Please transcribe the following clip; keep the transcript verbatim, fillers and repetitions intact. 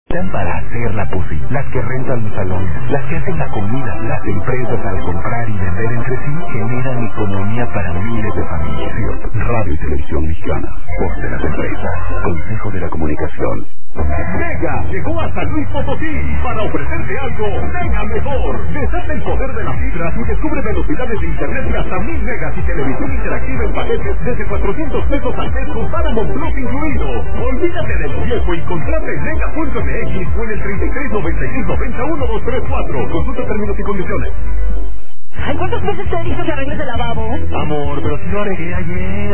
Para hacerla posible, las que rentan los salones, las que hacen la comida, las empresas al comprar y vender entre sí generan economía para miles de familias. Radio y Televisión Mexicana, voz de las empresas, Consejo de la Comunicación. Mega llegó a San Luis Potosí para ofrecerte algo mega mejor. Desata el poder de la fibra y descubre velocidades de internet de hasta mil megas y televisión interactiva en paquetes desde cuatrocientos pesos al mes con Paramount Plus incluido. Olvídate de lo viejo y contrata en mega punto m x o en el treinta y tres noventa y seis noventa uno dos tres cuatro. Consulta términos y condiciones. ¿Cuántas veces te he dicho que arregles el lavabo? Amor, pero si lo arreglé ayer.